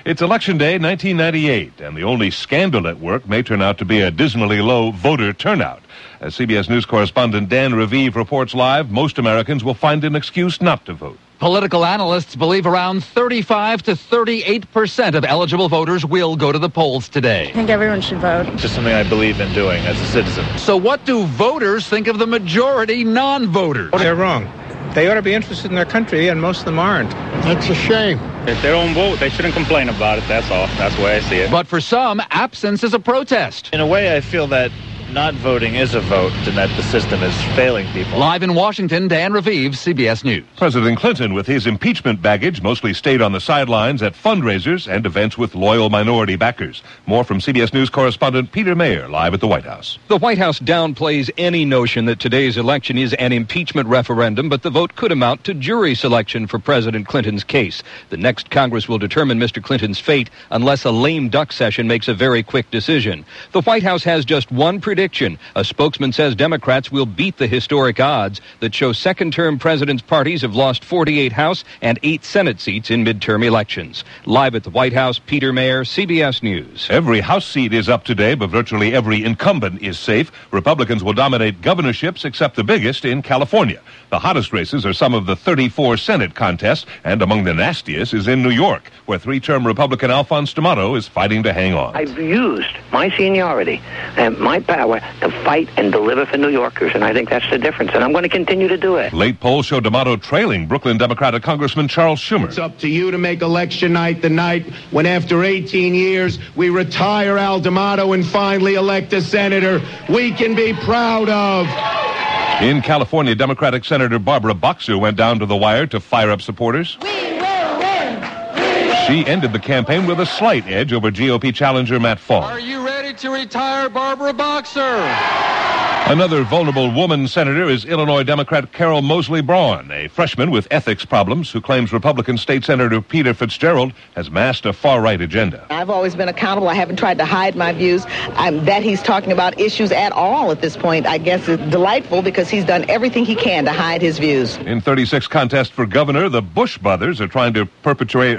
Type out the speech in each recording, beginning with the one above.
It's Election Day 1998, and the only scandal at work may turn out to be a dismally low voter turnout. As CBS News correspondent Dan Raviv reports live, most Americans will find an excuse not to vote. Political analysts believe around 35 to 38% of eligible voters will go to the polls today. I think everyone should vote. It's just something I believe in doing as a citizen. So what do voters think of the majority non-voters? They're wrong. They ought to be interested in their country, and most of them aren't. That's a shame. If they don't vote, they shouldn't complain about it, that's all. That's the way I see it. But for some, absence is a protest. In a way, I feel that not voting is a vote and that the system is failing people. Live in Washington, Dan Raviv, CBS News. President Clinton, with his impeachment baggage, mostly stayed on the sidelines at fundraisers and events with loyal minority backers. More from CBS News correspondent Peter Mayer, live at the White House. The White House downplays any notion that today's election is an impeachment referendum, but the vote could amount to jury selection for President Clinton's case. The next Congress will determine Mr. Clinton's fate unless a lame duck session makes a very quick decision. The White House has just one prediction. A spokesman says Democrats will beat the historic odds that show second-term presidents' parties have lost 48 House and 8 Senate seats in midterm elections. Live at the White House, Peter Mayer, CBS News. Every House seat is up today, but virtually every incumbent is safe. Republicans will dominate governorships except the biggest in California. The hottest races are some of the 34 Senate contests, and among the nastiest is in New York, where 3-term Republican Alphonse D'Amato is fighting to hang on. I've used my seniority and my power to fight and deliver for New Yorkers, and I think that's the difference, and I'm going to continue to do it. Late polls show D'Amato trailing Brooklyn Democratic Congressman Charles Schumer. It's up to you to make election night the night when, after 18 years, we retire Al D'Amato and finally elect a senator we can be proud of. In California, Democratic Senator Barbara Boxer went down to the wire to fire up supporters. We will win. She ended the campaign with a slight edge over GOP challenger Matt Fong. Are you ready to retire Barbara Boxer? Another vulnerable woman senator is Illinois Democrat Carol Mosley Braun, a freshman with ethics problems who claims Republican State Senator Peter Fitzgerald has masked a far-right agenda. I've always been accountable. I haven't tried to hide my views. That he's talking about issues at all at this point, I guess, is delightful because he's done everything he can to hide his views. In 36 contest for governor, the Bush brothers are trying to perpetuate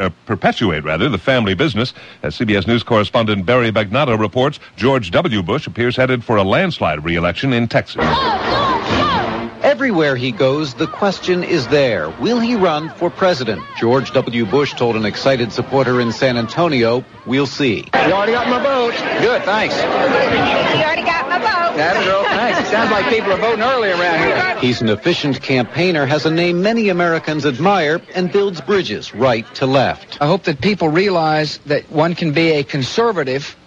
the family business. As CBS News correspondent Barry Bagnato reports, George W. Bush appears headed for a landslide re-election in Texas. Everywhere he goes, the question is there. Will he run for president? George W. Bush told an excited supporter in San Antonio, "We'll see." You already got my vote. Good, thanks. You already got my vote. That's real thanks. It sounds like people are voting early around here. He's an efficient campaigner, has a name many Americans admire, and builds bridges right to left. I hope that people realize that one can be a conservative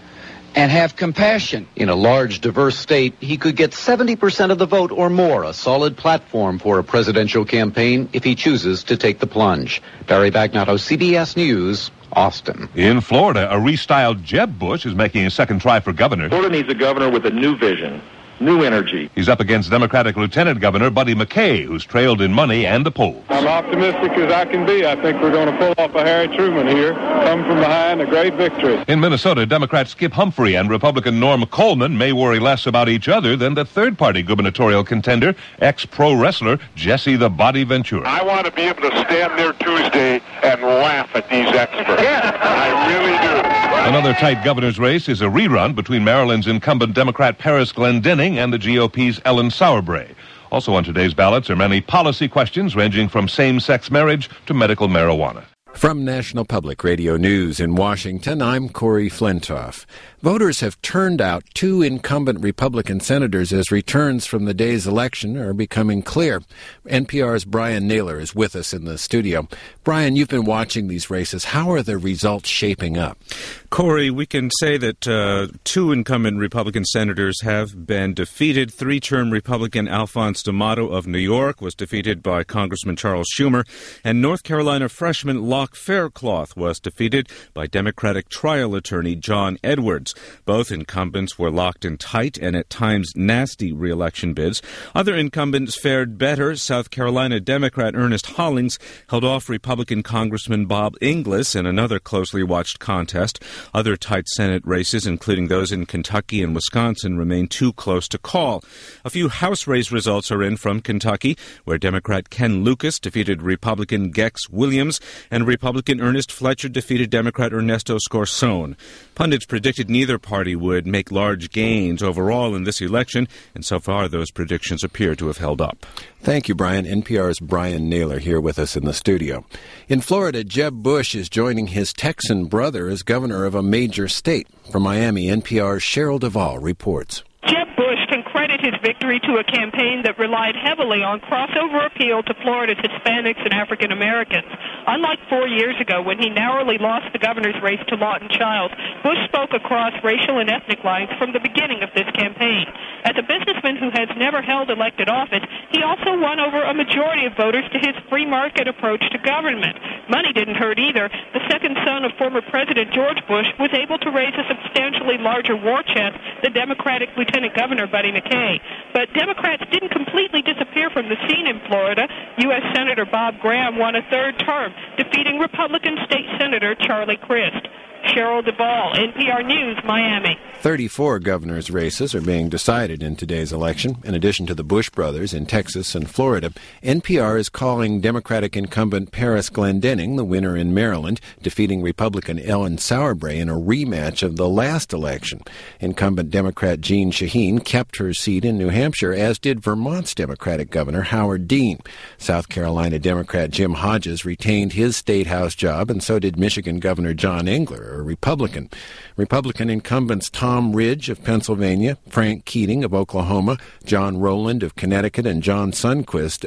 and have compassion. In a large, diverse state, he could get 70% of the vote or more, a solid platform for a presidential campaign if he chooses to take the plunge. Barry Bagnato, CBS News, Austin. In Florida, a restyled Jeb Bush is making a second try for governor. Florida needs a governor with a new vision, new energy. He's up against Democratic Lieutenant Governor Buddy McKay, who's trailed in money and the polls. I'm optimistic as I can be. I think we're going to pull off a Harry Truman here. Come from behind, a great victory. In Minnesota, Democrat Skip Humphrey and Republican Norm Coleman may worry less about each other than the third-party gubernatorial contender, ex-pro wrestler Jesse the Body Ventura. I want to be able to stand there Tuesday and laugh at these experts. I really do. Another tight governor's race is a rerun between Maryland's incumbent Democrat Paris Glendening and the GOP's Ellen Sauerbrey. Also on today's ballots are many policy questions ranging from same-sex marriage to medical marijuana. From National Public Radio News in Washington, I'm Corey Flintoff. Voters have turned out 2 incumbent Republican senators as returns from the day's election are becoming clear. NPR's Brian Naylor is with us in the studio. Brian, you've been watching these races. How are the results shaping up? Corey, we can say that 2 incumbent Republican senators have been defeated. 3-term Republican Alphonse D'Amato of New York was defeated by Congressman Charles Schumer, and North Carolina freshman Locke Faircloth was defeated by Democratic trial attorney John Edwards. Both incumbents were locked in tight and at times nasty re-election bids. Other incumbents fared better. South Carolina Democrat Ernest Hollings held off Republican Congressman Bob Inglis in another closely watched contest. Other tight Senate races, including those in Kentucky and Wisconsin, remain too close to call. A few House race results are in from Kentucky, where Democrat Ken Lucas defeated Republican Gex Williams, and Republican Ernest Fletcher defeated Democrat Ernesto Scorsone. Pundits predicted neither party would make large gains overall in this election, and so far those predictions appear to have held up. Thank you, Brian. NPR's Brian Naylor here with us in the studio. In Florida, Jeb Bush is joining his Texan brother as governor of a major state. From Miami, NPR's Cheryl Duvall reports. Jeb Bush can credit his victory to a campaign that relied heavily on crossover appeal to Florida's Hispanics and African Americans. Unlike 4 years ago when he narrowly lost the governor's race to Lawton Chiles, Bush spoke across racial and ethnic lines from the beginning of this campaign. As a businessman who has never held elected office, he also won over a majority of voters to his free market approach to government. Money didn't hurt either. The second son of former President George Bush was able to raise a substantially larger war chest than Democratic Lieutenant Governor Buddy McKay. But Democrats didn't completely disappear from the scene in Florida. U.S. Senator Bob Graham won a third term, defeating Republican State Senator Charlie Crist. Cheryl Duvall, NPR News, Miami. 34 governors' races are being decided in today's election. In addition to the Bush brothers in Texas and Florida, NPR is calling Democratic incumbent Paris Glendening the winner in Maryland, defeating Republican Ellen Sauerbrey in a rematch of the last election. Incumbent Democrat Jeanne Shaheen kept her seat in New Hampshire, as did Vermont's Democratic Governor Howard Dean. South Carolina Democrat Jim Hodges retained his state house job, and so did Michigan Governor John Engler, a Republican. Republican incumbents Tom Ridge of Pennsylvania, Frank Keating of Oklahoma, John Rowland of Connecticut, and Don Sundquist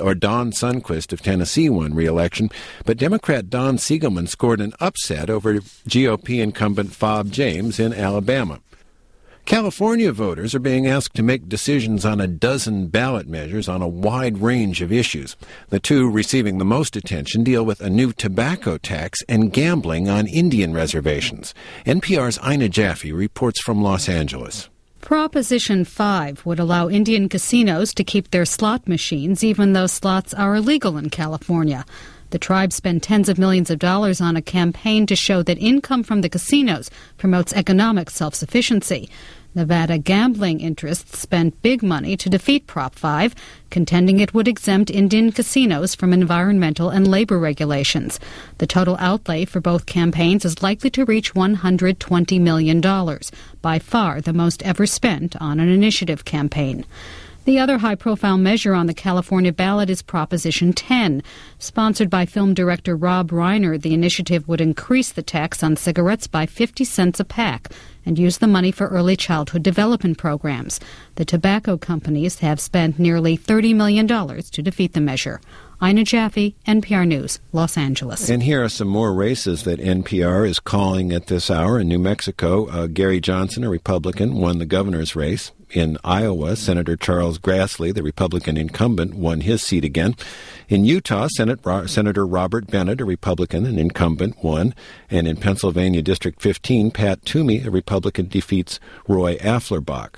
of Tennessee won re-election. But Democrat Don Siegelman scored an upset over GOP incumbent Fob James in Alabama. California voters are being asked to make decisions on a dozen ballot measures on a wide range of issues. The two receiving the most attention deal with a new tobacco tax and gambling on Indian reservations. NPR's Ina Jaffe reports from Los Angeles. Proposition 5 would allow Indian casinos to keep their slot machines even though slots are illegal in California. The tribe spent tens of millions of dollars on a campaign to show that income from the casinos promotes economic self-sufficiency. Nevada gambling interests spent big money to defeat Prop 5, contending it would exempt Indian casinos from environmental and labor regulations. The total outlay for both campaigns is likely to reach $120 million, by far the most ever spent on an initiative campaign. The other high-profile measure on the California ballot is Proposition 10. Sponsored by film director Rob Reiner, the initiative would increase the tax on cigarettes by 50 cents a pack and use the money for early childhood development programs. The tobacco companies have spent nearly $30 million to defeat the measure. Ina Jaffe, NPR News, Los Angeles. And here are some more races that NPR is calling at this hour. In New Mexico, Gary Johnson, a Republican, won the governor's race. In Iowa, Senator Charles Grassley, the Republican incumbent, won his seat again. In Utah, Senator Robert Bennett, a Republican and incumbent, won. And in Pennsylvania District 15, Pat Toomey, a Republican, defeats Roy Afflerbach.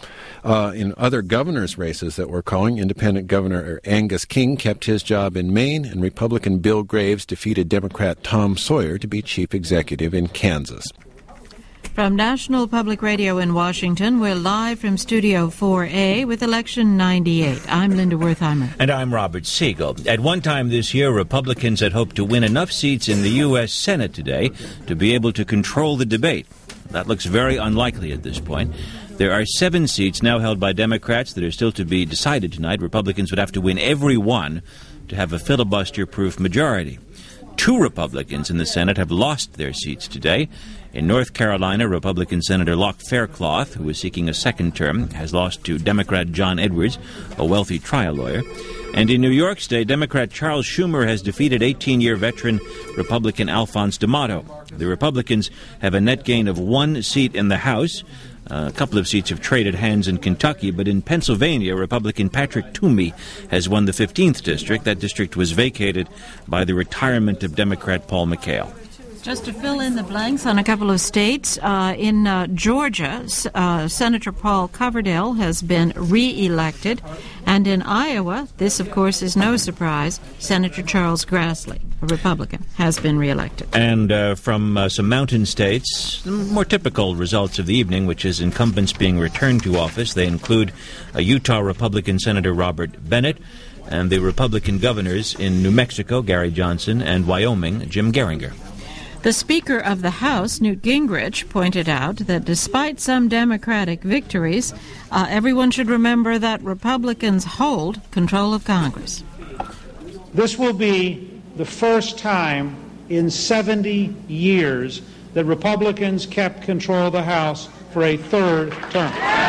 In other governor's races that we're calling, Independent Governor Angus King kept his job in Maine, and Republican Bill Graves defeated Democrat Tom Sawyer to be chief executive in Kansas. From National Public Radio in Washington, we're live from Studio 4A with Election 98. I'm Linda Wertheimer. And I'm Robert Siegel. At one time this year, Republicans had hoped to win enough seats in the U.S. Senate today to be able to control the debate. That looks very unlikely at this point. There are 7 seats now held by Democrats that are still to be decided tonight. Republicans would have to win every one to have a filibuster-proof majority. 2 Republicans in the Senate have lost their seats today. In North Carolina, Republican Senator Locke Faircloth, who is seeking a second term, has lost to Democrat John Edwards, a wealthy trial lawyer. And in New York State, Democrat Charles Schumer has defeated 18-year veteran Republican Alphonse D'Amato. The Republicans have a net gain of 1 seat in the House. A couple of seats have traded hands in Kentucky, but in Pennsylvania, Republican Patrick Toomey has won the 15th district. That district was vacated by the retirement of Democrat Paul McHale. Just to fill in the blanks on a couple of states, in Georgia, Senator Paul Coverdell has been re-elected, and in Iowa, this of course is no surprise, Senator Charles Grassley, a Republican, has been re-elected. And from some mountain states, the more typical results of the evening, which is incumbents being returned to office. They include Utah Republican Senator Robert Bennett, and the Republican governors in New Mexico, Gary Johnson, and Wyoming, Jim Geringer. The Speaker of the House, Newt Gingrich, pointed out that despite some Democratic victories, everyone should remember that Republicans hold control of Congress. This will be the first time in 70 years that Republicans kept control of the House for a third term.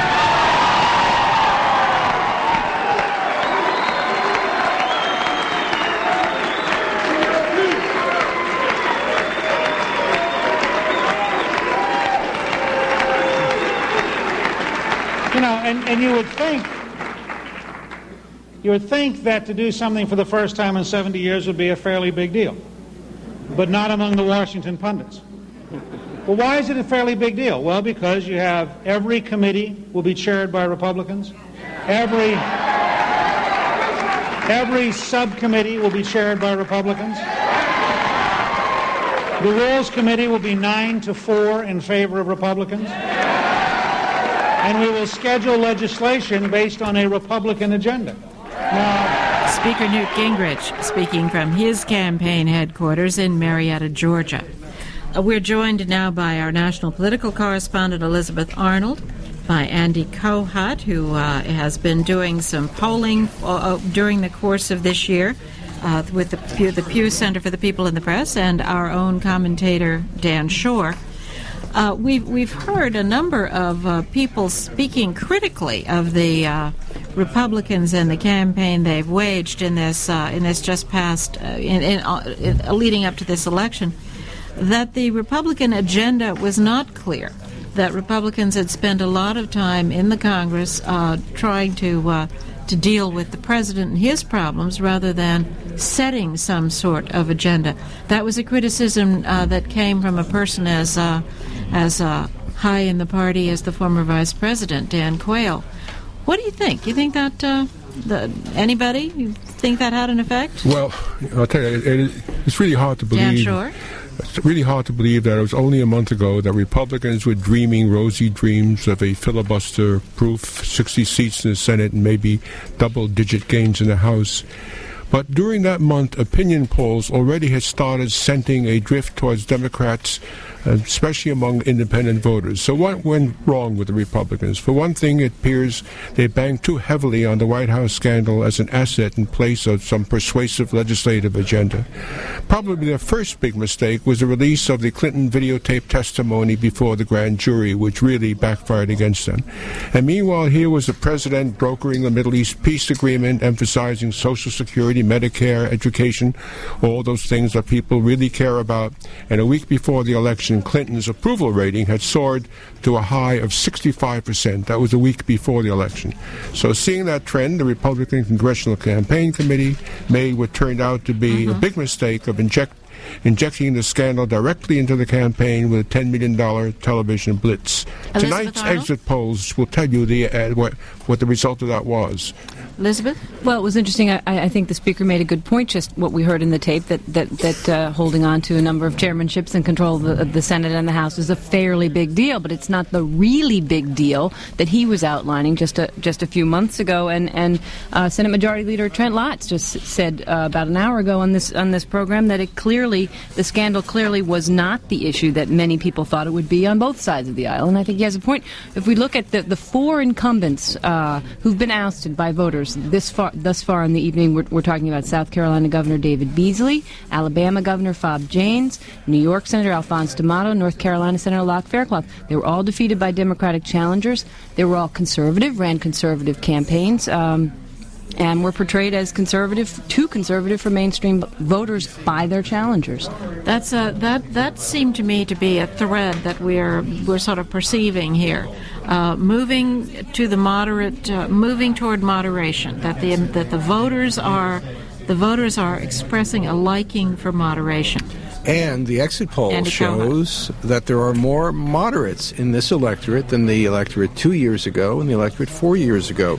And you would think that to do something for the first time in 70 years would be a fairly big deal, but not among the Washington pundits. Well, why is it a fairly big deal? Well, because you have every committee will be chaired by Republicans. Every subcommittee will be chaired by Republicans. The Rules Committee will be 9-4 in favor of Republicans. And we will schedule legislation based on a Republican agenda. Now, Speaker Newt Gingrich speaking from his campaign headquarters in Marietta, Georgia. We're joined now by our national political correspondent, Elizabeth Arnold, by Andy Kohut, who has been doing some polling during the course of this year with the Pew Center for the People in the Press, and our own commentator, Dan Shore. We've heard a number of people speaking critically of the Republicans and the campaign they've waged in this just past leading up to this election, that the Republican agenda was not clear, that Republicans had spent a lot of time in the Congress trying to deal with the president and his problems rather than setting some sort of agenda. That was a criticism that came from a person as high in the party as the former vice president, Dan Quayle. What do you think? You think that anybody? You think that had an effect? Well, I'll tell you, it's really hard to believe. Dan Shore? It's really hard to believe that it was only a month ago that Republicans were dreaming rosy dreams of a filibuster-proof 60 seats in the Senate and maybe double-digit gains in the House. But during that month, opinion polls already had started scenting a drift towards Democrats, especially among independent voters. So what went wrong with the Republicans? For one thing, it appears they banked too heavily on the White House scandal as an asset in place of some persuasive legislative agenda. Probably their first big mistake was the release of the Clinton videotape testimony before the grand jury, which really backfired against them. And meanwhile, here was the president brokering the Middle East peace agreement, emphasizing Social Security, Medicare, education, all those things that people really care about. And a week before the election, Clinton's approval rating had soared to a high of 65%. That was a week before the election. So seeing that trend, the Republican Congressional Campaign Committee made what turned out to be a big mistake of injecting the scandal directly into the campaign with a $10 million television blitz. Tonight's exit polls will tell you what the result of that was. Elizabeth? Well, it was interesting. I think the Speaker made a good point, just what we heard in the tape, that holding on to a number of chairmanships and control of the Senate and the House is a fairly big deal, but it's not the really big deal that he was outlining just a few months ago. And Senate Majority Leader Trent Lotz just said about an hour ago on this program that the scandal clearly was not the issue that many people thought it would be on both sides of the aisle. And I think he has a point. If we look at the four incumbents who've been ousted by voters thus far in the evening, we're talking about South Carolina Governor David Beasley, Alabama Governor Fob Janes, New York Senator Alphonse D'Amato, North Carolina Senator Locke Faircloth. They were all defeated by Democratic challengers. They were all conservative, ran conservative campaigns, and were portrayed as too conservative for mainstream voters by their challengers. That seemed to me to be a thread that we're sort of perceiving here, moving toward moderation. That the voters are expressing a liking for moderation. And the exit poll shows that there are more moderates in this electorate than the electorate 2 years ago and the electorate 4 years ago.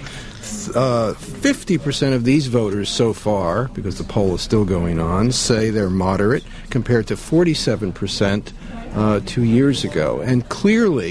50% of these voters so far, because the poll is still going on, say they're moderate, compared to 47% 2 years ago. And clearly,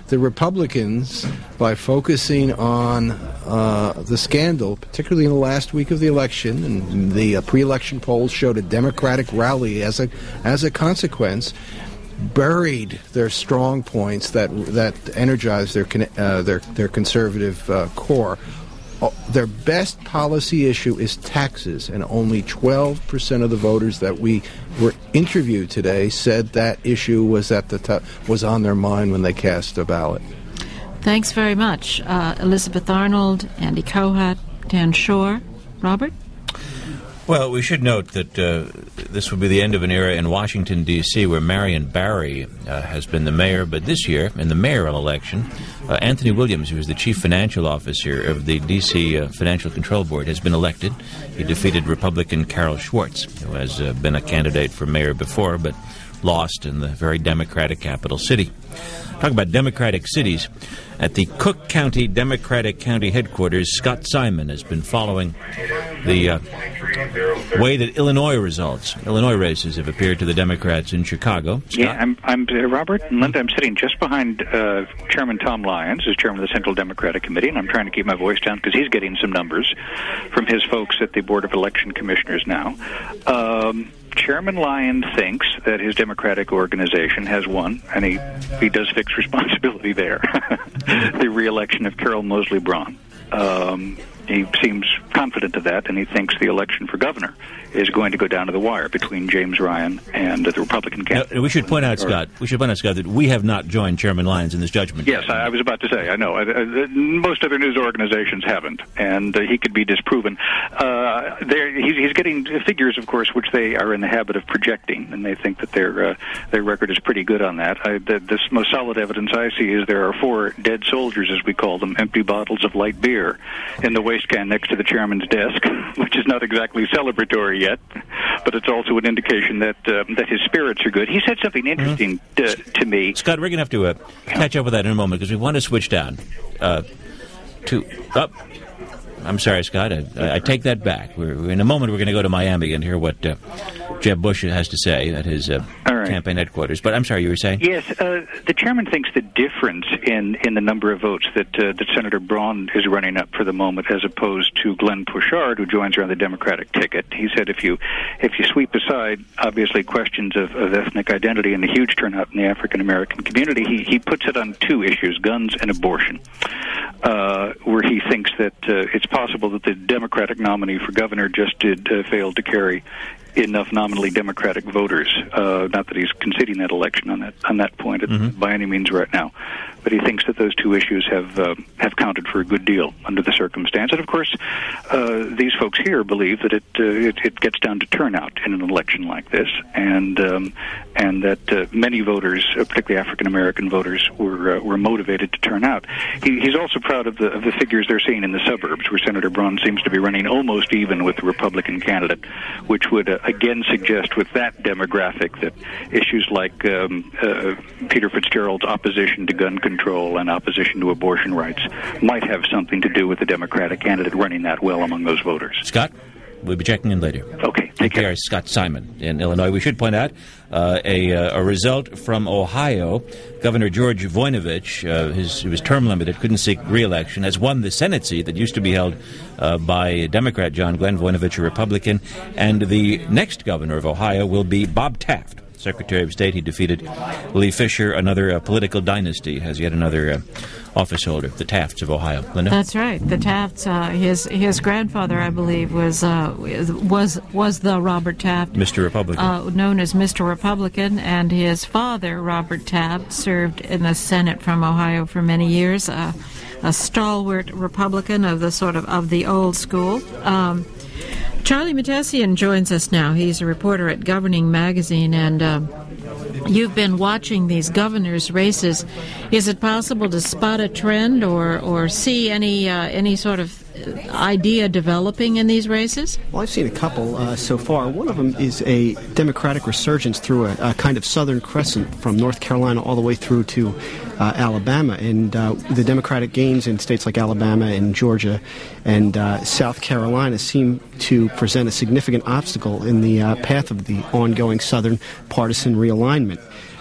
the Republicans, by focusing on the scandal, particularly in the last week of the election, and the pre-election polls showed a Democratic rally as a consequence, buried their strong points that energized their conservative core. Their best policy issue is taxes, and only 12% of the voters that we were interviewed today said that issue was was on their mind when they cast a ballot. Thanks very much, Elizabeth Arnold, Andy Kohat, Dan Shore. Robert? Well, we should note that this will be the end of an era in Washington, D.C., where Marion Barry has been the mayor. But this year, in the mayoral election, Anthony Williams, who is the chief financial officer of the D.C. Financial Control Board, has been elected. He defeated Republican Carol Schwartz, who has been a candidate for mayor before, but lost in the very Democratic capital city. Talk about Democratic cities. At the Cook County Democratic County headquarters, Scott Simon has been following the way that Illinois races have appeared to the Democrats in Chicago. Scott? Yeah, I'm Robert and Linda. I'm sitting just behind Chairman Tom Lyons, who's chairman of the Central Democratic Committee, and I'm trying to keep my voice down because he's getting some numbers from his folks at the Board of Election Commissioners now. Chairman Lyons thinks that his Democratic organization has won, and he does fix responsibility there. The re-election of Carol Moseley Braun. He seems confident of that, and he thinks the election for governor is going to go down to the wire between James Ryan and the Republican candidate. Now, we should point out, Scott, that we have not joined Chairman Lyons in this judgment. Yes, I was about to say, I know. Most other news organizations haven't, and he could be disproven. He's getting figures, of course, which they are in the habit of projecting, and they think that their record is pretty good on that. The most solid evidence I see is there are 4 dead soldiers, as we call them, empty bottles of light beer in the waste can next to the chairman's desk, which is not exactly celebratory yet, but it's also an indication that his spirits are good. He said something interesting to me. Scott, we're going to have to catch up with that in a moment because we want to switch down I'm sorry, Scott. I take that back. In a moment, we're going to go to Miami and hear what Jeb Bush has to say at his campaign headquarters. But I'm sorry, you were saying? Yes, the chairman thinks the difference in the number of votes that Senator Braun is running up for the moment, as opposed to Glenn Pouchard, who joins her on the Democratic ticket. He said if you sweep aside, obviously, questions of ethnic identity and the huge turnout in the African American community, he puts it on 2 issues: guns and abortion, where he thinks that it's possible that the Democratic nominee for governor just did fail to carry enough nominally Democratic voters. Not that he's conceding that election on that point by any means right now, but he thinks that those 2 issues have counted for a good deal under the circumstance. And of course, these folks here believe that it gets down to turnout in an election like this, and that many voters, particularly African American voters, were motivated to turn out. He's also proud of the figures they're seeing in the suburbs, where Senator Braun seems to be running almost even with the Republican candidate, which would again suggest with that demographic that issues like Peter Fitzgerald's opposition to gun control and opposition to abortion rights might have something to do with the Democratic candidate running that well among those voters. Scott, we'll be checking in later. Okay, take care. Scott Simon in Illinois. We should point out a result from Ohio. Governor George Voinovich, he was term limited, couldn't seek re-election, has won the Senate seat that used to be held by Democrat John Glenn, Voinovich a Republican, and the next governor of Ohio will be Bob Taft, Secretary of State. He defeated Lee Fisher. Another political dynasty has yet another office holder, the Tafts of Ohio. Linda? That's right. The Tafts, his grandfather, I believe, was the Robert Taft, Mr. Republican, known as Mr. Republican, and his father, Robert Taft, served in the Senate from Ohio for many years, a stalwart Republican of the old school. Charlie Mattesian joins us now. He's a reporter at Governing Magazine, and you've been watching these governors' races. Is it possible to spot a trend or see any sort of idea developing in these races? Well, I've seen a couple so far. One of them is a Democratic resurgence through a kind of southern crescent from North Carolina all the way through to Alabama. And the Democratic gains in states like Alabama and Georgia and South Carolina seem to present a significant obstacle in the path of the ongoing southern partisan realignment.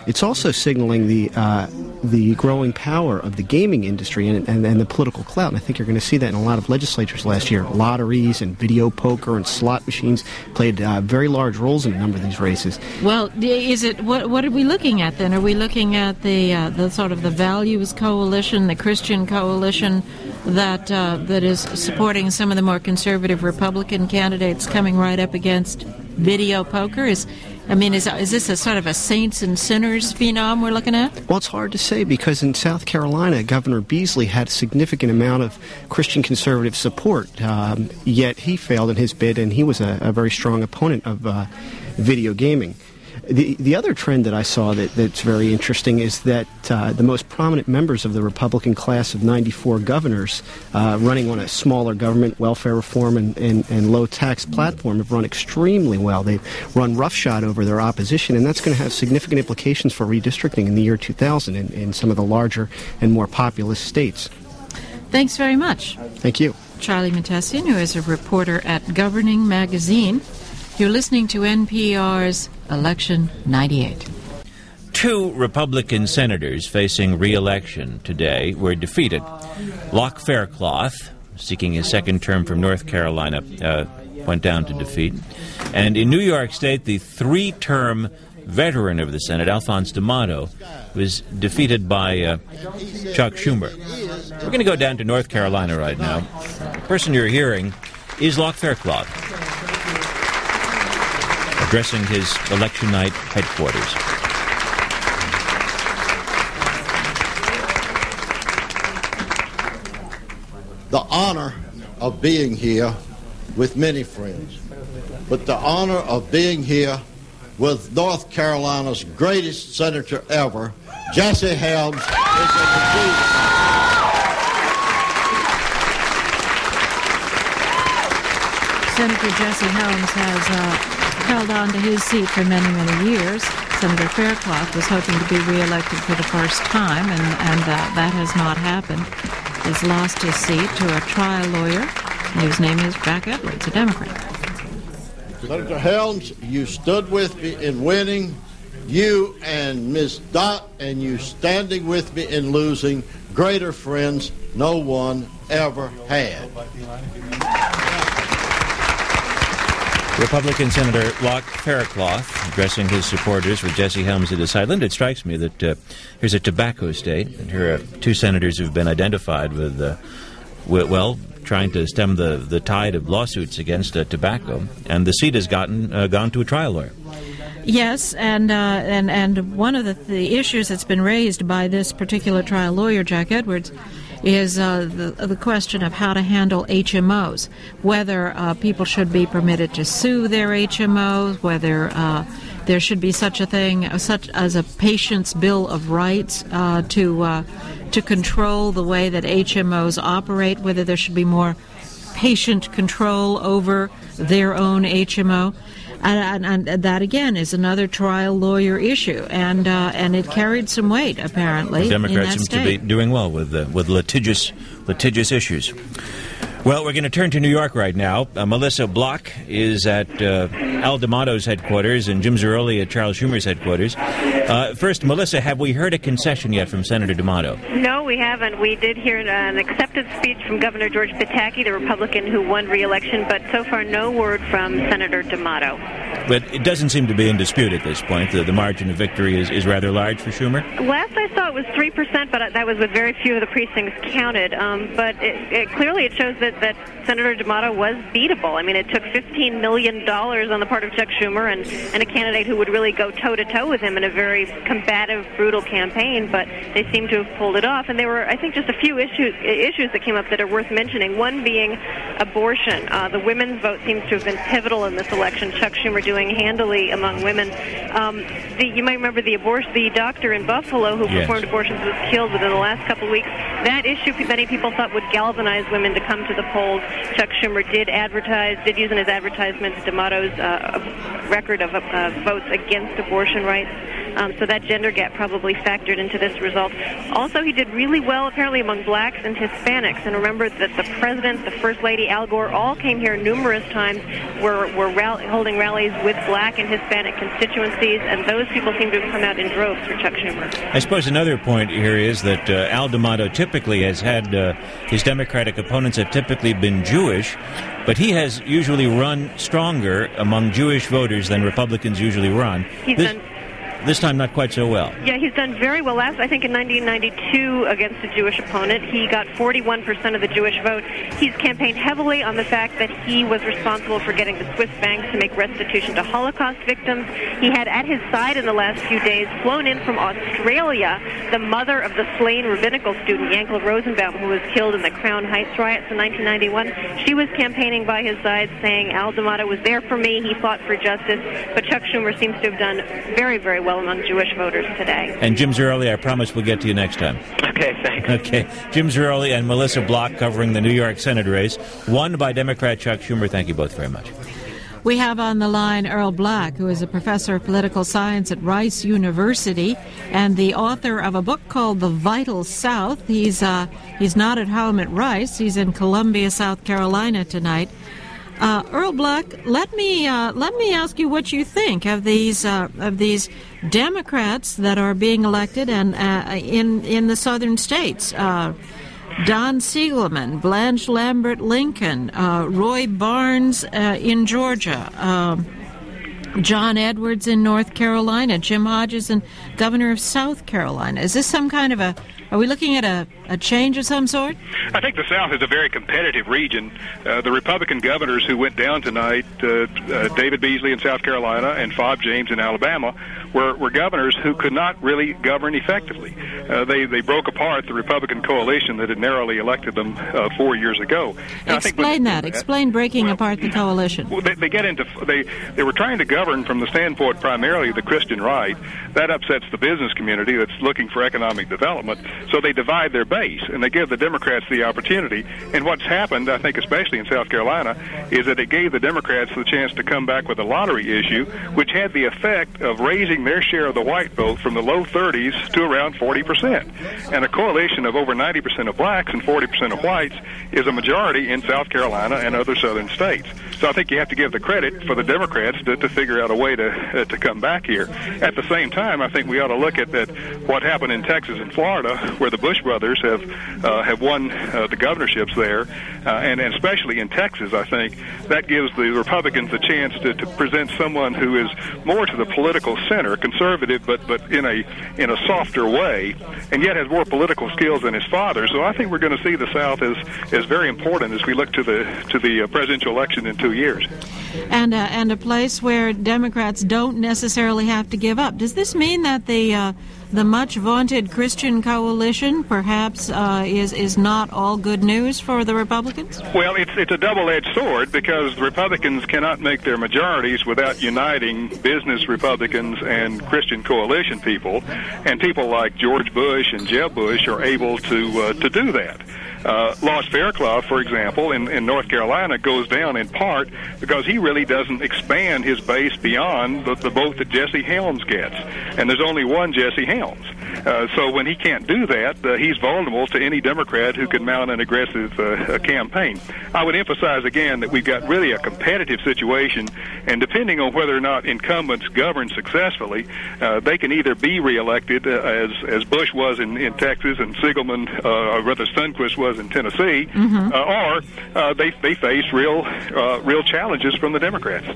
It's also signaling the growing power of the gaming industry and the political clout. And I think you're going to see that in a lot of legislatures last year. Lotteries and video poker and slot machines played very large roles in a number of these races. Well, is it what are we looking at then? Are we looking at the sort of the values coalition, the Christian coalition that is supporting some of the more conservative Republican candidates coming right up against video poker? Is this a sort of a saints and sinners phenom we're looking at? Well, it's hard to say because in South Carolina, Governor Beasley had a significant amount of Christian conservative support, yet he failed in his bid, and he was a very strong opponent of video gaming. The other trend that I saw that's very interesting is that the most prominent members of the Republican class of 94 governors running on a smaller government, welfare reform, and low-tax platform have run extremely well. They've run roughshod over their opposition, and that's going to have significant implications for redistricting in the year 2000 in some of the larger and more populous states. Thanks very much. Thank you. Charlie Matessian, who is a reporter at Governing Magazine. You're listening to NPR's Election 98. 2 Republican senators facing re-election today were defeated. Locke Faircloth, seeking his second term from North Carolina, went down to defeat. And in New York State, the 3-term veteran of the Senate, Alphonse D'Amato, was defeated by Chuck Schumer. We're going to go down to North Carolina right now. The person you're hearing is Locke Faircloth, addressing his election night headquarters. The honor of being here with many friends, but the honor of being here with North Carolina's greatest senator ever, Jesse Helms, is in the seat. Senator Jesse Helms has held on to his seat for many, many years. Senator Faircloth was hoping to be reelected for the first time, and that has not happened. He's lost his seat to a trial lawyer whose name is Jack Edwards, a Democrat. Senator Helms, you stood with me in winning. You and Ms. Dott and you standing with me in losing. Greater friends no one ever had. Republican Senator Locke Faircloth addressing his supporters with Jesse Helms at his island. It strikes me that here's a tobacco state, and here are 2 senators who've been identified with, trying to stem the tide of lawsuits against tobacco, and the seat has gone to a trial lawyer. Yes, and one of the issues that's been raised by this particular trial lawyer, Jack Edwards, is the question of how to handle HMOs, whether people should be permitted to sue their HMOs, whether there should be such a thing, such as a patient's bill of rights to control the way that HMOs operate, whether there should be more patient control over their own HMO. And that, again, is another trial lawyer issue, and it carried some weight, apparently. The Democrats in that seem state. to be doing well with litigious issues. Well, we're going to turn to New York right now. Melissa Block is at Al D'Amato's headquarters and Jim Zaroli at Charles Schumer's headquarters. First, Melissa, have we heard a concession yet from Senator D'Amato? No, we haven't. We did hear an acceptance speech from Governor George Pataki, the Republican who won re-election, but so far no word from Senator D'Amato. But it doesn't seem to be in dispute at this point. The margin of victory is rather large for Schumer. Last I saw it was 3%, but that was with very few of the precincts counted. But clearly it shows that Senator D'Amato was beatable. I mean, it took $15 million on the part of Chuck Schumer and a candidate who would really go toe-to-toe with him in a very combative, brutal campaign, but they seem to have pulled it off. And there were, I think, just a few issues that came up that are worth mentioning, one being abortion. The women's vote seems to have been pivotal in this election, Chuck Schumer doing handily among women. You might remember the doctor in Buffalo who performed abortions was killed within the last couple of weeks. That issue many people thought would galvanize women to come to the polls. Chuck Schumer did use in his advertisements D'Amato's record of votes against abortion rights. So that gender gap probably factored into this result. Also, he did really well, apparently, among blacks and Hispanics. And remember that the president, the First Lady, Al Gore, all came here numerous times, were holding rallies with black and Hispanic constituencies, and those people seem to have come out in droves for Chuck Schumer. I suppose another point here is that Al D'Amato typically has had, his Democratic opponents have typically been Jewish, but he has usually run stronger among Jewish voters than Republicans usually run. This time, not quite so well. Yeah, he's done very well. I think in 1992, against a Jewish opponent, he got 41% of the Jewish vote. He's campaigned heavily on the fact that he was responsible for getting the Swiss banks to make restitution to Holocaust victims. He had at his side in the last few days flown in from Australia the mother of the slain rabbinical student, Yankel Rosenbaum, who was killed in the Crown Heights riots in 1991. She was campaigning by his side, saying Al D'Amato was there for me, he fought for justice. But Chuck Schumer seems to have done very, very well among Jewish voters today. And Jim Zeroli, I promise we'll get to you next time. Okay, thanks. Okay. Jim Zeroli and Melissa Block covering the New York Senate race, won by Democrat Chuck Schumer. Thank you both very much. We have on the line Earl Black, who is a professor of political science at Rice University and the author of a book called The Vital South. He's not at home at Rice. He's in Columbia, South Carolina tonight. Earl Black, let me ask you what you think of these Democrats that are being elected and in the southern states. Don Siegelman, Blanche Lambert Lincoln, Roy Barnes in Georgia, John Edwards in North Carolina, Jim Hodges, and Governor of South Carolina. Is this some kind of are we looking at a change of some sort? I think the South is a very competitive region. The Republican governors who went down tonight, David Beasley in South Carolina and Fob James in Alabama, were governors who could not really govern effectively. They broke apart the Republican coalition that had narrowly elected them 4 years ago. And Explain breaking apart the coalition. Well, they were trying to govern from the standpoint primarily of the Christian right. That upsets the business community that's looking for economic development. So they divide their base, and they give the Democrats the opportunity. And what's happened, I think especially in South Carolina, is that it gave the Democrats the chance to come back with a lottery issue, which had the effect of raising their share of the white vote from the low 30s to around 40%. And a coalition of over 90% of blacks and 40% of whites is a majority in South Carolina and other southern states. So I think you have to give the credit for the Democrats to figure out a way to come back here. At the same time, I think we ought to look at what happened in Texas and Florida, where the Bush brothers have won the governorships there, and especially in Texas. I think that gives the Republicans a chance to present someone who is more to the political center, conservative, but in a softer way, and yet has more political skills than his father. So I think we're going to see the South as very important as we look to the presidential election in 2 years. And a place where Democrats don't necessarily have to give up. Does this mean that the much vaunted Christian coalition perhaps is not all good news for the Republicans? Well, it's a double-edged sword, because the Republicans cannot make their majorities without uniting business Republicans and Christian coalition people, and people like George Bush and Jeb Bush are able to do that. Lost Fairclough, for example, in North Carolina, goes down in part because he really doesn't expand his base beyond the vote that Jesse Helms gets. And there's only one Jesse Helms. So when he can't do that, he's vulnerable to any Democrat who can mount an aggressive campaign. I would emphasize again that we've got really a competitive situation, and depending on whether or not incumbents govern successfully, they can either be reelected, as Bush was in Texas and Siegelman, or rather Sundquist was in Tennessee, or they face real challenges from the Democrats.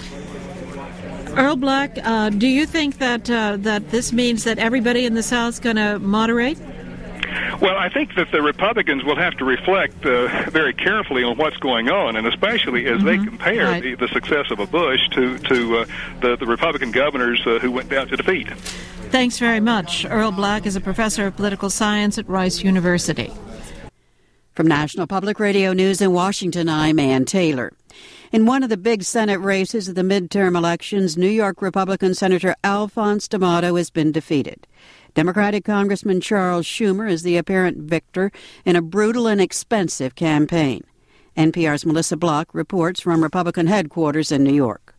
Earl Black, do you think that this means that everybody in the South is going to moderate? Well, I think that the Republicans will have to reflect very carefully on what's going on, and especially as they compare the success of a Bush to the Republican governors who went down to defeat. Thanks very much. Earl Black is a professor of political science at Rice University. From National Public Radio News in Washington, I'm Ann Taylor. In one of the big Senate races of the midterm elections, New York Republican Senator Alphonse D'Amato has been defeated. Democratic Congressman Charles Schumer is the apparent victor in a brutal and expensive campaign. NPR's Melissa Block reports from Republican headquarters in New York. After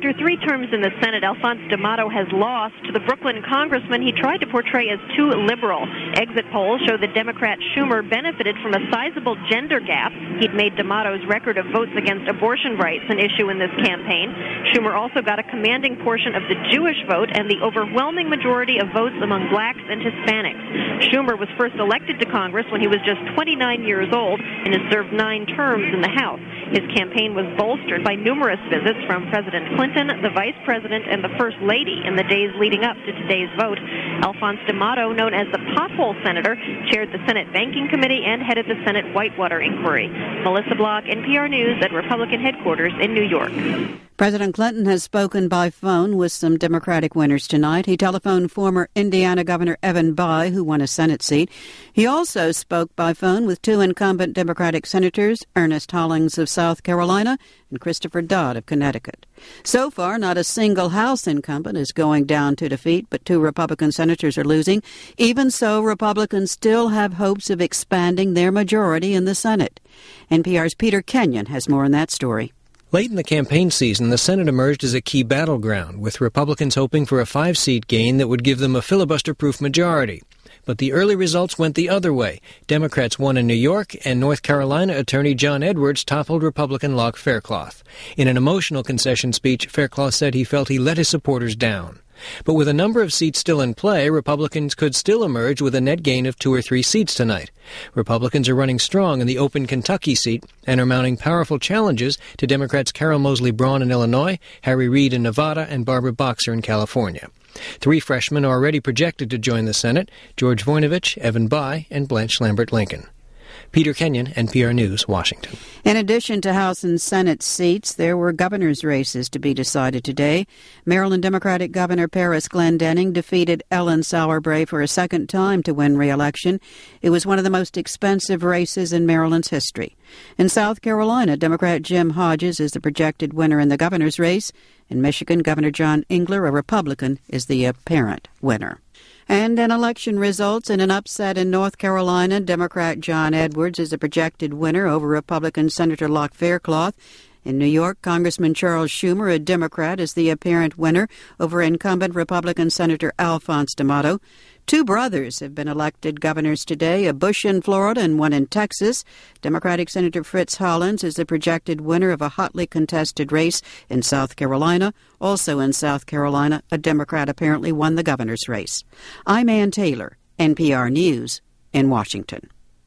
After 3 terms in the Senate, Alphonse D'Amato has lost to the Brooklyn congressman he tried to portray as too liberal. Exit polls show that Democrat Schumer benefited from a sizable gender gap. He'd made D'Amato's record of votes against abortion rights an issue in this campaign. Schumer also got a commanding portion of the Jewish vote and the overwhelming majority of votes among blacks and Hispanics. Schumer was first elected to Congress when he was just 29 years old and has served 9 terms in the House. His campaign was bolstered by numerous visits from President Clinton, the Vice President, and the First Lady in the days leading up to today's vote. Alphonse D'Amato, known as the Pothole Senator, chaired the Senate Banking Committee and headed the Senate Whitewater Inquiry. Melissa Block, NPR News at Republican headquarters in New York. President Clinton has spoken by phone with some Democratic winners tonight. He telephoned former Indiana Governor Evan Bayh, who won a Senate seat. He also spoke by phone with 2 incumbent Democratic senators, Ernest Hollings of South Carolina and Christopher Dodd of Connecticut. So far, not a single House incumbent is going down to defeat, but 2 Republican senators are losing. Even so, Republicans still have hopes of expanding their majority in the Senate. NPR's Peter Kenyon has more on that story. Late in the campaign season, the Senate emerged as a key battleground, with Republicans hoping for a 5-seat gain that would give them a filibuster-proof majority. But the early results went the other way. Democrats won in New York, and North Carolina Attorney John Edwards toppled Republican Locke Faircloth. In an emotional concession speech, Faircloth said he felt he let his supporters down. But with a number of seats still in play, Republicans could still emerge with a net gain of 2 or 3 seats tonight. Republicans are running strong in the open Kentucky seat and are mounting powerful challenges to Democrats Carol Moseley Braun in Illinois, Harry Reid in Nevada, and Barbara Boxer in California. 3 freshmen are already projected to join the Senate: George Voinovich, Evan Bayh, and Blanche Lambert Lincoln. Peter Kenyon, NPR News, Washington. In addition to House and Senate seats, there were governor's races to be decided today. Maryland Democratic Governor Paris Glendening defeated Ellen Sauerbrey for a second time to win re-election. It was one of the most expensive races in Maryland's history. In South Carolina, Democrat Jim Hodges is the projected winner in the governor's race. In Michigan, Governor John Engler, a Republican, is the apparent winner. And in election results, in an upset in North Carolina, Democrat John Edwards is a projected winner over Republican Senator Locke Faircloth. In New York, Congressman Charles Schumer, a Democrat, is the apparent winner over incumbent Republican Senator Alphonse D'Amato. 2 brothers have been elected governors today, a Bush in Florida and one in Texas. Democratic Senator Fritz Hollins is the projected winner of a hotly contested race in South Carolina. Also in South Carolina, a Democrat apparently won the governor's race. I'm Ann Taylor, NPR News in Washington.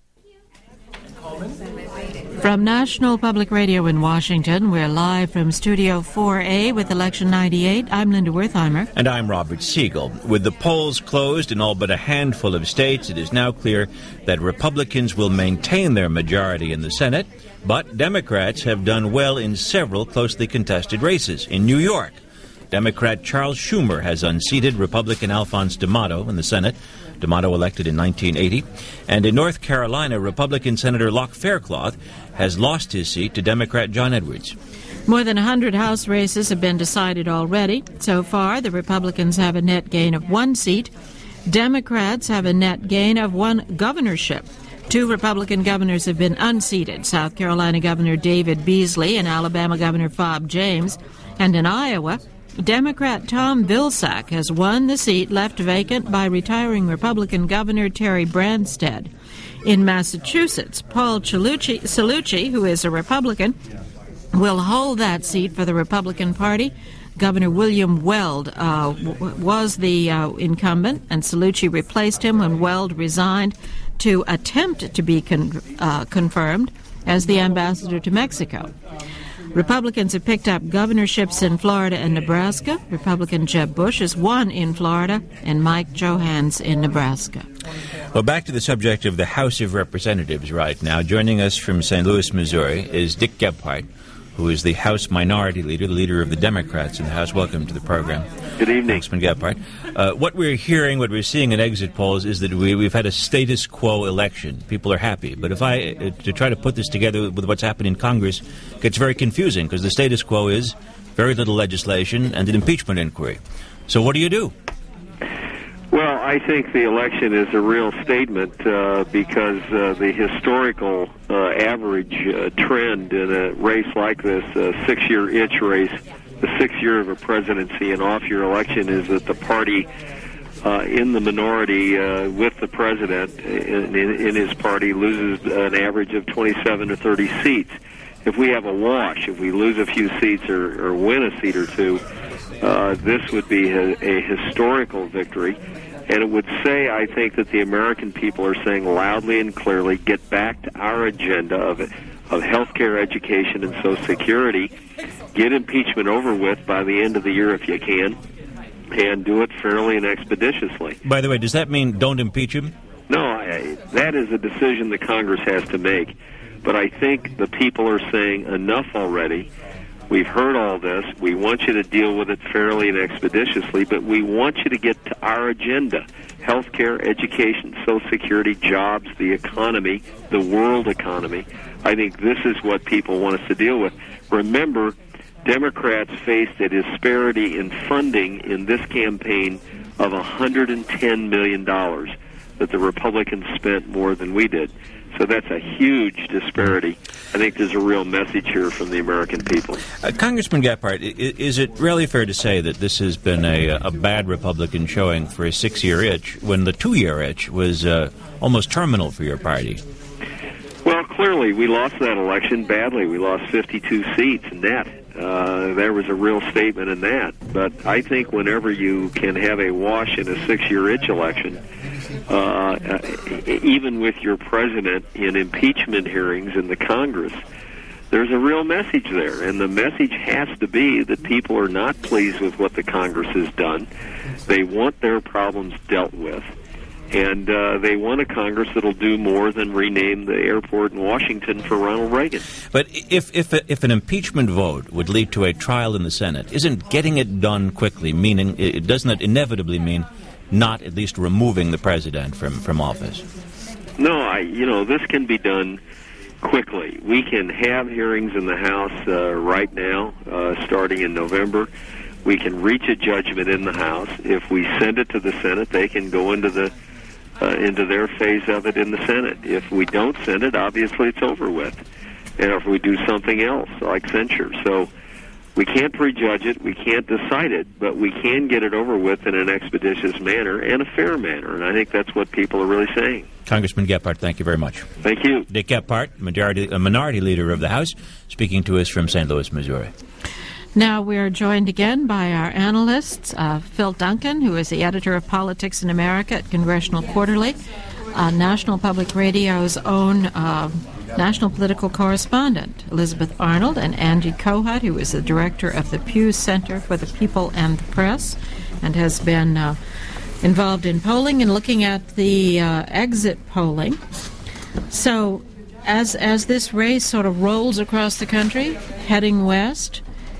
From National Public Radio in Washington, we're live from Studio 4A with Election 98. I'm Linda Wertheimer. And I'm Robert Siegel. With the polls closed in all but a handful of states, it is now clear that Republicans will maintain their majority in the Senate, but Democrats have done well in several closely contested races. In New York, Democrat Charles Schumer has unseated Republican Alphonse D'Amato in the Senate. D'Amato elected in 1980. And in North Carolina, Republican Senator Locke Faircloth has lost his seat to Democrat John Edwards. More than 100 House races have been decided already. So far, the Republicans have a net gain of 1 seat. Democrats have a net gain of 1 governorship. 2 Republican governors have been unseated: South Carolina Governor David Beasley and Alabama Governor Fob James. And in Iowa, Democrat Tom Vilsack has won the seat left vacant by retiring Republican Governor Terry Branstad. In Massachusetts, Paul Cellucci, who is a Republican, will hold that seat for the Republican Party. Governor William Weld was the incumbent, and Cellucci replaced him when Weld resigned to attempt to be confirmed as the ambassador to Mexico. Republicans have picked up governorships in Florida and Nebraska. Republican Jeb Bush has won in Florida, and Mike Johanns in Nebraska. Well, back to the subject of the House of Representatives right now. Joining us from St. Louis, Missouri, is Dick Gephardt, who is the House Minority Leader, the leader of the Democrats in the House. Welcome to the program. Good evening. Congressman Gephardt. What we're hearing, what we're seeing in exit polls is that we've had a status quo election. People are happy. But if to try to put this together with what's happening in Congress, it gets very confusing because the status quo is very little legislation and an impeachment inquiry. So what do you do? Well, I think the election is a real statement because the historical average trend in a race like this, a 6-year itch race, the 6th year of a presidency, an off-year election, is that the party in the minority with the president in his party loses an average of 27 to 30 seats. If we have a wash, if we lose a few seats or win a seat or two, this would be a historical victory. And it would say, I think, that the American people are saying loudly and clearly, get back to our agenda of health care, education, and Social Security. Get impeachment over with by the end of the year if you can, and do it fairly and expeditiously. By the way, does that mean don't impeach him? No, that is a decision the Congress has to make. But I think the people are saying enough already. We've heard all this. We want you to deal with it fairly and expeditiously, but we want you to get to our agenda: health care, education, Social Security, jobs, the economy, the world economy. I think this is what people want us to deal with. Remember, Democrats faced a disparity in funding in this campaign of $110 million that the Republicans spent more than we did. So that's a huge disparity. I think there's a real message here from the American people. Congressman Gephardt, is it really fair to say that this has been a bad Republican showing for a 6-year itch when the 2-year itch was almost terminal for your party? Well, clearly, we lost that election badly. We lost 52 seats net. There was a real statement in that. But I think whenever you can have a wash in a 6-year itch election, even with your president in impeachment hearings in the Congress, there's a real message there. And the message has to be that people are not pleased with what the Congress has done. They want their problems dealt with. And they want a Congress that'll do more than rename the airport in Washington for Ronald Reagan. But if an impeachment vote would lead to a trial in the Senate, isn't getting it done quickly doesn't it inevitably mean not at least removing the president from office? No, this can be done quickly. We can have hearings in the House right now, starting in November. We can reach a judgment in the House. If we send it to the Senate, they can go into their phase of it in the Senate. If we don't send it, obviously it's over with. And if we do something else, like censure. So we can't prejudge it, we can't decide it, but we can get it over with in an expeditious manner and a fair manner. And I think that's what people are really saying. Congressman Gephardt, thank you very much. Thank you. Dick Gephardt, minority leader of the House, speaking to us from St. Louis, Missouri. Now we are joined again by our analysts, Phil Duncan, who is the editor of Politics in America at Congressional Quarterly, National Public Radio's own national political correspondent, Elizabeth Arnold, and Andy Kohut, who is the director of the Pew Center for the People and the Press, and has been involved in polling and looking at the exit polling. So as this race sort of rolls across the country, heading west,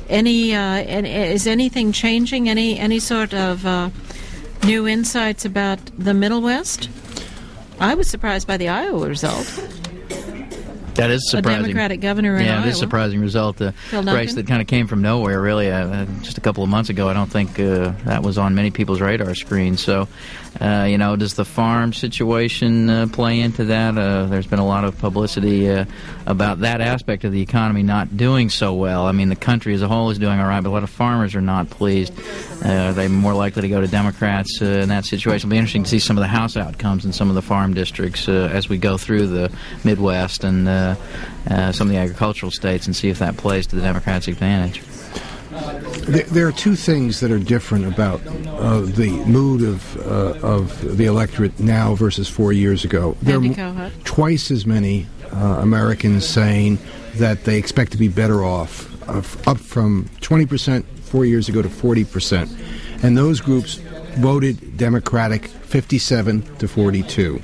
is anything changing? Any sort of new insights about the Middle West? I was surprised by the Iowa result. That is surprising. A Democratic governor in Iowa. Yeah, it is a surprising result. A race that kind of came from nowhere, really. Just a couple of months ago, I don't think that was on many people's radar screens. So, does the farm situation play into that? There's been a lot of publicity about that aspect of the economy not doing so well. I mean, the country as a whole is doing all right, but a lot of farmers are not pleased. They're more likely to go to Democrats in that situation. It'll be interesting to see some of the House outcomes in some of the farm districts as we go through the Midwest and some of the agricultural states and see if that plays to the Democrats' advantage. There are two things that are different about the mood of the electorate now versus 4 years ago. There are twice as many Americans saying that they expect to be better off, up from 20% 4 years ago to 40%. And those groups voted Democratic 57 to 42.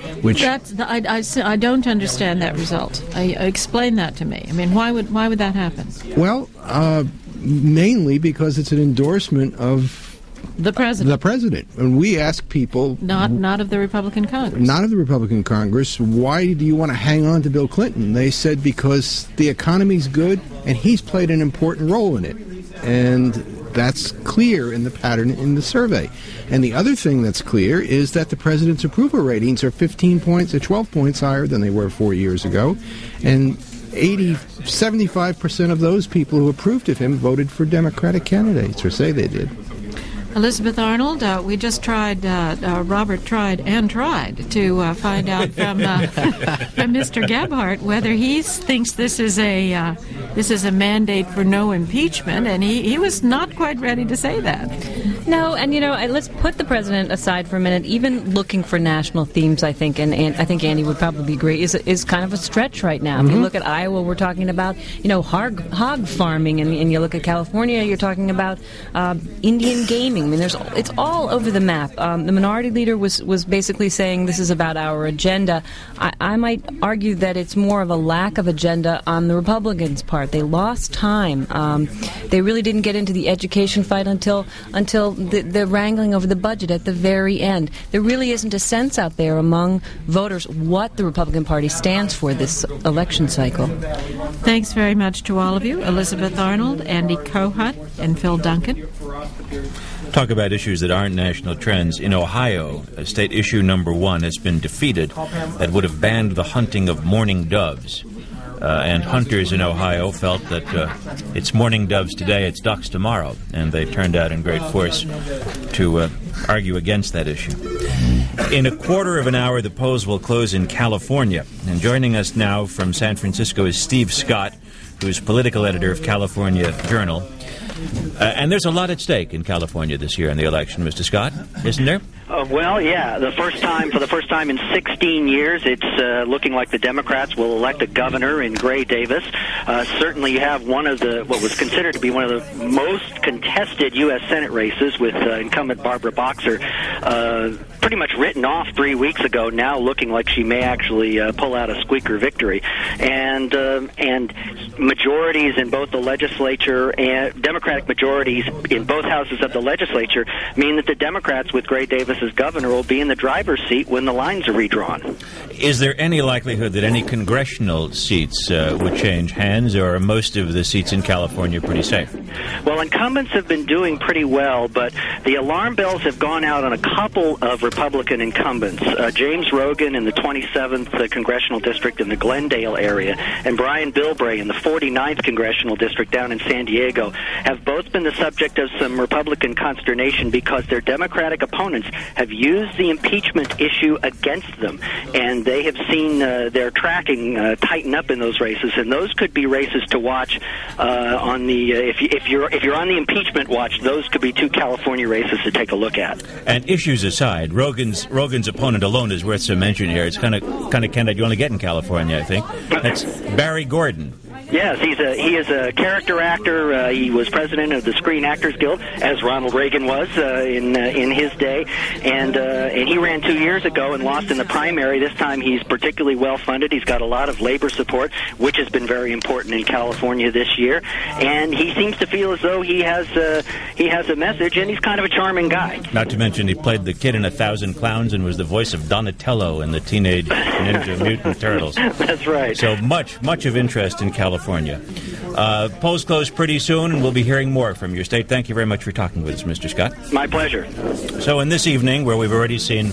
I don't understand that result. Explain that to me. I mean, why would that happen? Well, mainly because it's an endorsement of the president. The president. And we ask people, not of the Republican Congress. Not of the Republican Congress. Why do you want to hang on to Bill Clinton? They said because the economy's good and he's played an important role in it. And that's clear in the pattern in the survey. And the other thing that's clear is that the president's approval ratings are 15 points or 12 points higher than they were 4 years ago. And 75% of those people who approved of him voted for Democratic candidates, or say they did. Elizabeth Arnold, we just tried, Robert tried to find out from Mr. Gebhardt whether he thinks this is a mandate for no impeachment, and he was not quite ready to say that. No, and let's put the president aside for a minute. Even looking for national themes, I think, and I think Andy would probably agree, is kind of a stretch right now. Mm-hmm. If you look at Iowa, we're talking about hog farming, and you look at California, you're talking about Indian gaming. I mean, it's all over the map. The minority leader was basically saying this is about our agenda. I might argue that it's more of a lack of agenda on the Republicans' part. They lost time. They really didn't get into the education fight until the wrangling over the budget at the very end. There really isn't a sense out there among voters what the Republican Party stands for this election cycle. Thanks very much to all of you. Elizabeth Arnold, Andy Kohut, and Phil Duncan. Talk about issues that aren't national trends. In Ohio, state issue number 1 has been defeated that would have banned the hunting of mourning doves. And hunters in Ohio felt that it's mourning doves today, it's ducks tomorrow, and they turned out in great force to argue against that issue. In a quarter of an hour, the polls will close in California. And joining us now from San Francisco is Steve Scott, who's political editor of California Journal. And there's a lot at stake in California this year in the election, Mr. Scott, isn't there? Well, yeah. For the first time in 16 years, it's looking like the Democrats will elect a governor in Gray Davis. Certainly, you have what was considered to be one of the most contested U.S. Senate races, with incumbent Barbara Boxer pretty much written off 3 weeks ago. Now looking like she may actually pull out a squeaker victory, and majorities in both the legislature and Democratic majorities in both houses of the legislature mean that the Democrats with Gray Davis as governor will be in the driver's seat when the lines are redrawn. Is there any likelihood that any congressional seats would change hands, or are most of the seats in California pretty safe? Well, incumbents have been doing pretty well, but the alarm bells have gone out on a couple of Republican incumbents. James Rogan in the 27th Congressional District in the Glendale area, and Brian Bilbray in the 49th Congressional District down in San Diego have both been the subject of some Republican consternation because their Democratic opponents have used the impeachment issue against them, and they have seen their tracking tighten up in those races, and those could be races to watch on the if you're on the impeachment watch. Those could be 2 California races to take a look at. And issues aside, Rogan's opponent alone is worth some mention here. It's kind of candidate you only get in California, I think. That's Barry Gordon. Yes, he is a character actor. He was president of the Screen Actors Guild, as Ronald Reagan was in his day, and he ran 2 years ago and lost in the primary. This time he's particularly well funded. He's got a lot of labor support, which has been very important in California this year, and he seems to feel as though he has a message, and he's kind of a charming guy. Not to mention he played the kid in 1,000 Clowns and was the voice of Donatello in the Teenage Ninja Mutant Turtles. That's right. So much of interest in California. Polls close pretty soon, and we'll be hearing more from your state. Thank you very much for talking with us, Mr. Scott. My pleasure. So in this evening, where we've already seen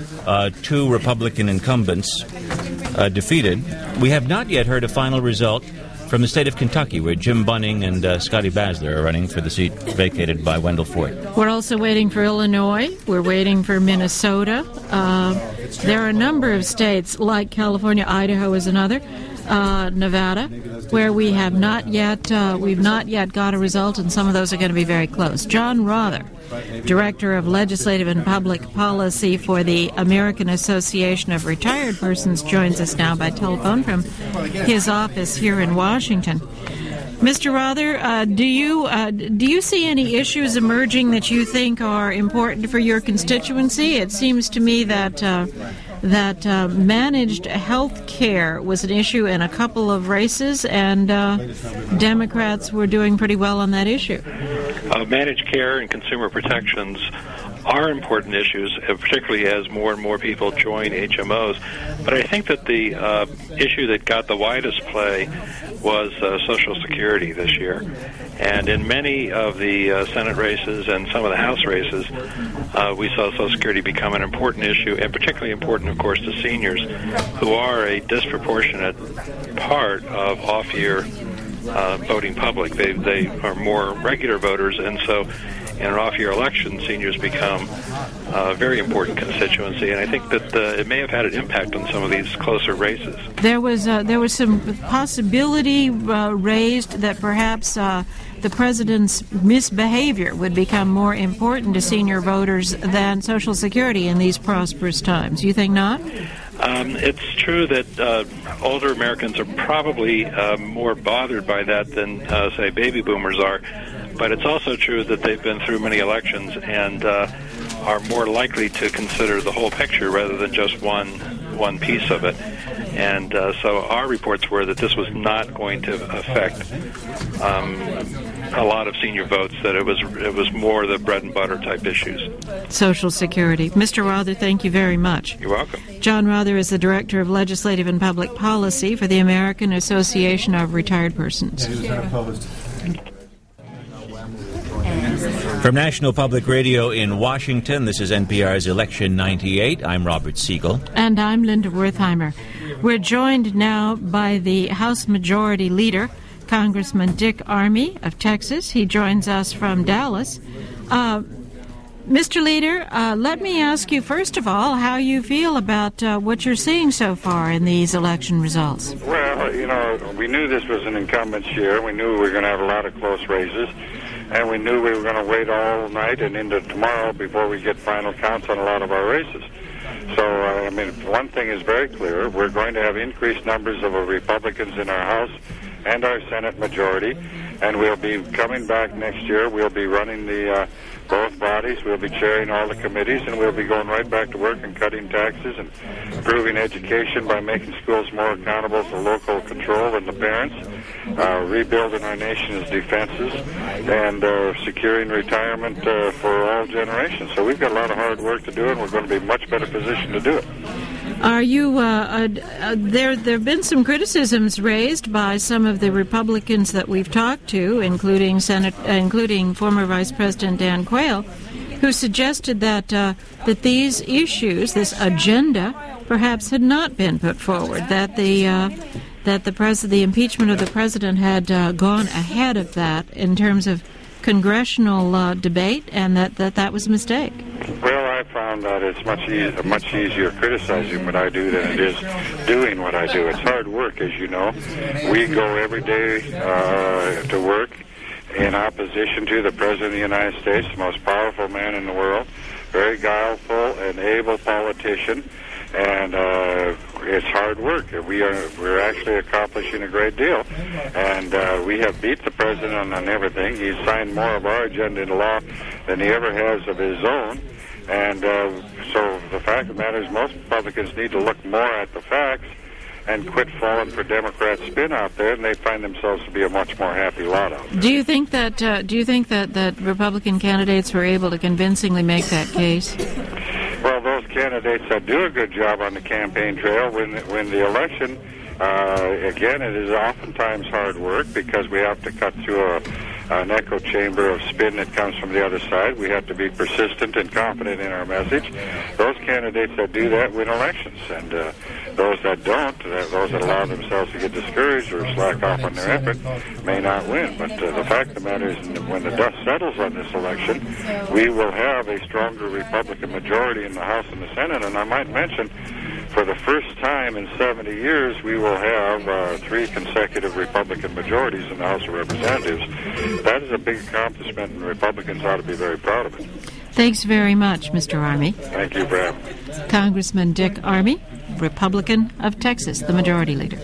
2 Republican incumbents defeated, we have not yet heard a final result from the state of Kentucky, where Jim Bunning and Scotty Basler are running for the seat vacated by Wendell Ford. We're also waiting for Illinois. We're waiting for Minnesota. There are a number of states, like California, Idaho is another, Nevada, where we have not yet got a result, and some of those are going to be very close. John Rother, Director of Legislative and Public Policy for the American Association of Retired Persons, joins us now by telephone from his office here in Washington. Mr. Rother, do you see any issues emerging that you think are important for your constituency? It seems to me that managed health care was an issue in a couple of races, and Democrats were doing pretty well on that issue. Managed care and consumer protections are important issues, particularly as more and more people join HMOs. But I think that the issue that got the widest play was Social Security this year. And in many of the Senate races and some of the House races, we saw Social Security become an important issue, and particularly important, of course, to seniors, who are a disproportionate part of off-year voting public. They are more regular voters, and so in an off-year election, seniors become a very important constituency, and I think that it may have had an impact on some of these closer races. There was some possibility raised that perhaps the president's misbehavior would become more important to senior voters than Social Security in these prosperous times. You think not? It's true that older Americans are probably more bothered by that than, say, baby boomers are. But it's also true that they've been through many elections and are more likely to consider the whole picture rather than just one piece of it. And so our reports were that this was not going to affect a lot of senior votes, that it was more the bread and butter type issues. Social Security. Mr. Rother, thank you very much. You're welcome. John Rother is the Director of Legislative and Public Policy for the American Association of Retired Persons. From National Public Radio in Washington, this is NPR's Election 98. I'm Robert Siegel. And I'm Linda Wertheimer. We're joined now by the House Majority Leader, Congressman Dick Armey of Texas. He joins us from Dallas. Mr. Leader, let me ask you, first of all, how you feel about what you're seeing so far in these election results. Well, we knew this was an incumbents year. We knew we were going to have a lot of close races. And we knew we were going to wait all night and into tomorrow before we get final counts on a lot of our races. So, one thing is very clear. We're going to have increased numbers of Republicans in our House and our Senate majority, and we'll be coming back next year. We'll be running the both bodies. We'll be chairing all the committees, and we'll be going right back to work and cutting taxes and improving education by making schools more accountable to local control and the parents, rebuilding our nation's defenses, and securing retirement for all generations. So we've got a lot of hard work to do, and we're going to be in a much better position to do it. Are you? There have been some criticisms raised by some of the Republicans that we've talked to, including former Vice President Dan Quayle, who suggested that these issues, this agenda, perhaps had not been put forward. That the impeachment of the president had gone ahead of that in terms of congressional debate, and that was a mistake. Well, I found that it's much easier criticizing what I do than it is doing what I do. It's hard work, as you know. We go every day to work in opposition to the President of the United States, the most powerful man in the world, very guileful and able politician, and it's hard work. We're actually accomplishing a great deal, and we have beat the president on everything. He's signed more of our agenda into law than he ever has of his own, and so the fact of the matter is most Republicans need to look more at the facts and quit falling for Democrat spin out there, and they find themselves to be a much more happy lot out there. Do you think that Republican candidates were able to convincingly make that case? Well, those candidates that do a good job on the campaign trail win the election. Again, it is oftentimes hard work because we have to cut through an echo chamber of spin that comes from the other side. We have to be persistent and confident in our message. Those candidates that do that win elections, and those that don't, those that allow themselves to get discouraged or slack off on their effort, may not win. But the fact of the matter is, when the dust settles on this election, we will have a stronger Republican majority in the House and the Senate. And I might mention, for the first time in 70 years, we will have 3 consecutive Republican majorities in the House of Representatives. That is a big accomplishment, and Republicans ought to be very proud of it. Thanks very much, Mr. Armey. Thank you, Brad. Congressman Dick Armey, Republican of Texas, the Majority Leader.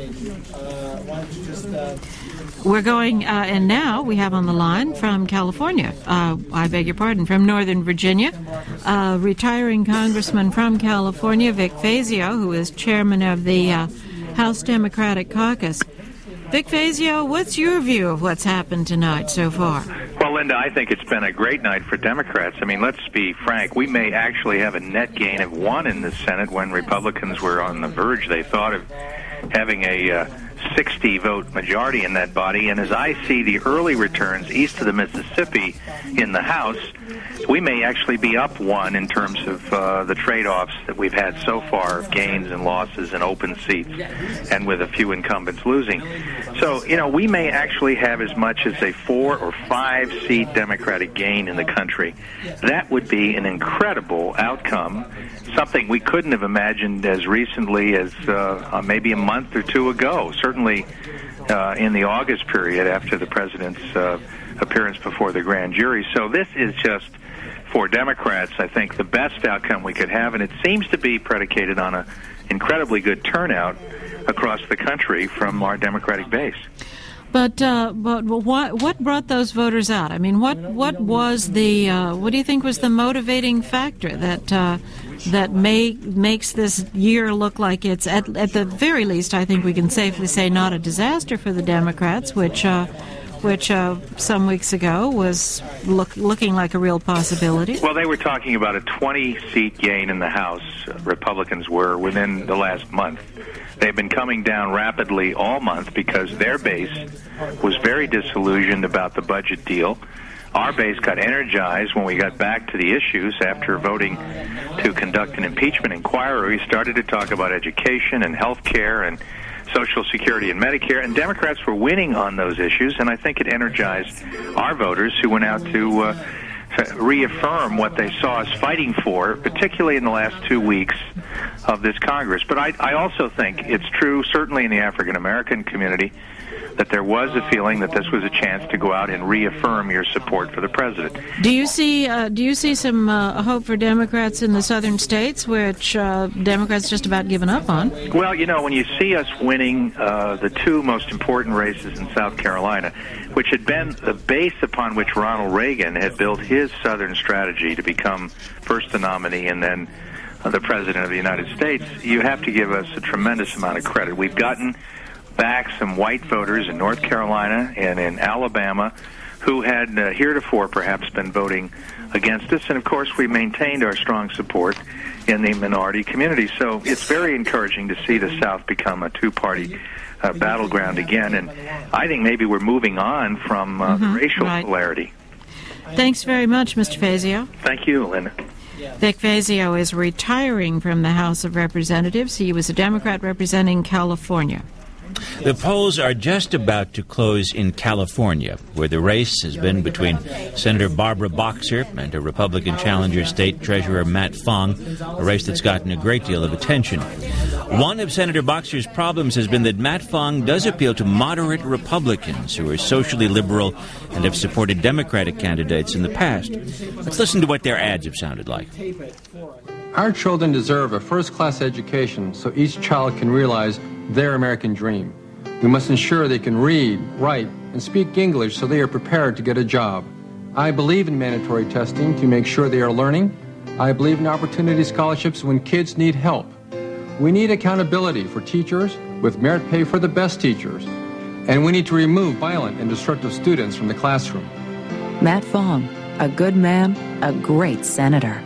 We're going, and now we have on the line from California, from Northern Virginia, retiring congressman from California, Vic Fazio, who is chairman of the House Democratic Caucus. Vic Fazio, what's your view of what's happened tonight so far? Well, Linda, I think it's been a great night for Democrats. I mean, let's be frank. We may actually have a net gain of 1 in the Senate when Republicans were on the verge. They thought of having a 60-vote majority in that body. And as I see the early returns east of the Mississippi in the House, we may actually be up one in terms of the trade-offs that we've had so far, gains and losses and open seats, and with a few incumbents losing. So, we may actually have as much as a 4 or 5 seat Democratic gain in the country. That would be an incredible outcome, something we couldn't have imagined as recently as maybe a month or two ago, certainly in the August period after the president's appearance before the grand jury. So this is just, for Democrats, I think, the best outcome we could have, and it seems to be predicated on an incredibly good turnout across the country from our Democratic base. But what brought those voters out? I mean, what was the what do you think was the motivating factor that makes this year look like it's at the very least, I think we can safely say, not a disaster for the Democrats, which some weeks ago was looking like a real possibility? Well, they were talking about a 20-seat gain in the House. Republicans were within the last month. They've been coming down rapidly all month because their base was very disillusioned about the budget deal. Our base got energized when we got back to the issues after voting to conduct an impeachment inquiry. We started to talk about education and health care and Social Security and Medicare, and Democrats were winning on those issues, and I think it energized our voters who went out to reaffirm what they saw us fighting for, particularly in the last 2 weeks of this Congress. But I also think it's true, certainly in the African-American community, that there was a feeling that this was a chance to go out and reaffirm your support for the president. Do you see some hope for Democrats in the southern states, which Democrats just about given up on? Well, when you see us winning the 2 most important races in South Carolina, which had been the base upon which Ronald Reagan had built his southern strategy to become first the nominee and then the president of the United States, you have to give us a tremendous amount of credit. We've gotten back some white voters in North Carolina and in Alabama who had heretofore perhaps been voting against us. And, of course, we maintained our strong support in the minority community. So it's very encouraging to see the South become a two-party battleground again. And I think maybe we're moving on from racial polarity. Thanks very much, Mr. Fazio. Thank you, Linda. Vic Fazio is retiring from the House of Representatives. He was a Democrat representing California. The polls are just about to close in California, where the race has been between Senator Barbara Boxer and her Republican challenger, State Treasurer Matt Fong, a race that's gotten a great deal of attention. One of Senator Boxer's problems has been that Matt Fong does appeal to moderate Republicans who are socially liberal and have supported Democratic candidates in the past. Let's listen to what their ads have sounded like. Our children deserve a first-class education so each child can realize their American dream. We must ensure they can read, write, and speak English so they are prepared to get a job. I believe in mandatory testing to make sure they are learning. I believe in opportunity scholarships when kids need help. We need accountability for teachers with merit pay for the best teachers. And we need to remove violent and destructive students from the classroom. Matt Fong, a good man, a great senator.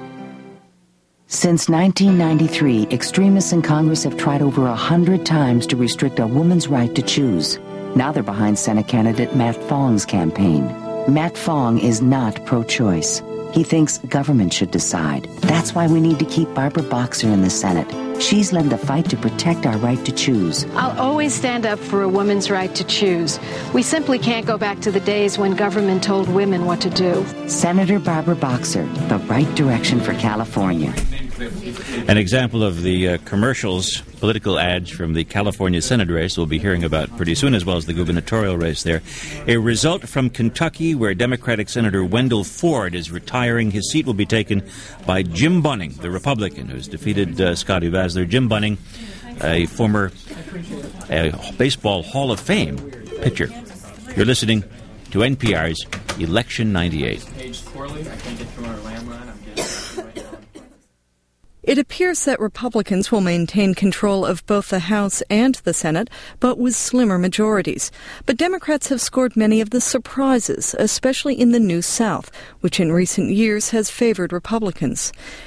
Since 1993, extremists in Congress have tried over 100 times to restrict a woman's right to choose. Now they're behind Senate candidate Matt Fong's campaign. Matt Fong is not pro-choice. He thinks government should decide. That's why we need to keep Barbara Boxer in the Senate. She's led the fight to protect our right to choose. I'll always stand up for a woman's right to choose. We simply can't go back to the days when government told women what to do. Senator Barbara Boxer, the right direction for California. An example of the commercials, political ads from the California Senate race we'll be hearing about pretty soon, as well as the gubernatorial race there. A result from Kentucky where Democratic Senator Wendell Ford is retiring. His seat will be taken by Jim Bunning, the Republican who's defeated Scotty Vasler. Jim Bunning, a former Baseball Hall of Fame pitcher. You're listening to NPR's Election 98. It appears that Republicans will maintain control of both the House and the Senate, but with slimmer majorities. But Democrats have scored many of the surprises, especially in the New South, which in recent years has favored Republicans.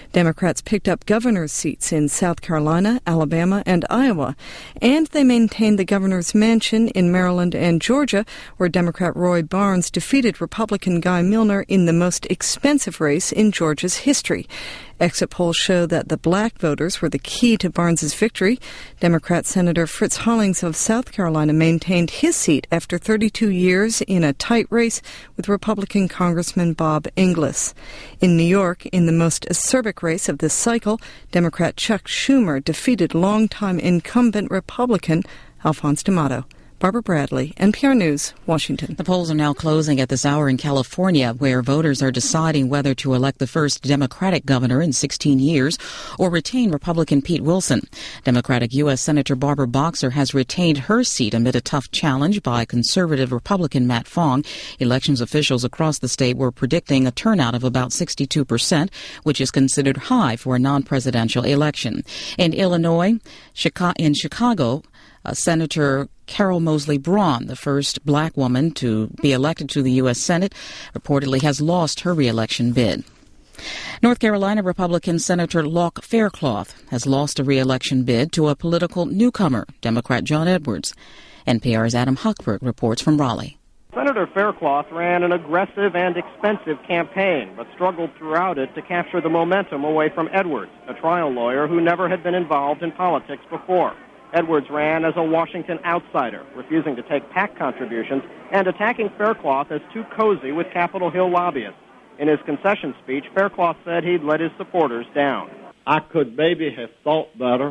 Democrats picked up governor's seats in South Carolina, Alabama, and Iowa, and they maintained the governor's mansion in Maryland and Georgia, where Democrat Roy Barnes defeated Republican Guy Milner in the most expensive race in Georgia's history. Exit polls show that the black voters were the key to Barnes's victory. Democrat Senator Fritz Hollings of South Carolina maintained his seat after 32 years in a tight race with Republican Congressman Bob Inglis. In New York, in the most acerbic race of this cycle, Democrat Chuck Schumer defeated longtime incumbent Republican Alphonse D'Amato. Barbara Bradley, NPR News, Washington. The polls are now closing at this hour in California, where voters are deciding whether to elect the first Democratic governor in 16 years or retain Republican Pete Wilson. Democratic U.S. Senator Barbara Boxer has retained her seat amid a tough challenge by conservative Republican Matt Fong. Elections officials across the state were predicting a turnout of about 62%, which is considered high for a non-presidential election. In Illinois, in Chicago, Senator Carol Moseley Braun, the first black woman to be elected to the U.S. Senate, reportedly has lost her re-election bid. North Carolina Republican Senator Locke Faircloth has lost a re-election bid to a political newcomer, Democrat John Edwards. NPR's Adam Hochberg reports from Raleigh. Senator Faircloth ran an aggressive and expensive campaign, but struggled throughout it to capture the momentum away from Edwards, a trial lawyer who never had been involved in politics before. Edwards ran as a Washington outsider, refusing to take PAC contributions and attacking Faircloth as too cozy with Capitol Hill lobbyists. In his concession speech, Faircloth said he'd let his supporters down. I could maybe have thought better,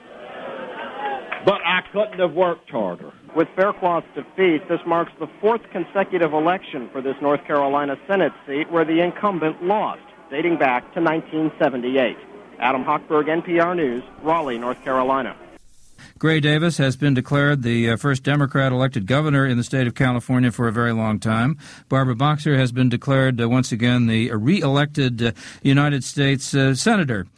but I couldn't have worked harder. With Faircloth's defeat, this marks the fourth consecutive election for this North Carolina Senate seat where the incumbent lost, dating back to 1978. Adam Hochberg, NPR News, Raleigh, North Carolina. Gray Davis has been declared the first Democrat-elected governor in the state of California for a very long time. Barbara Boxer has been declared once again the re-elected United States senator.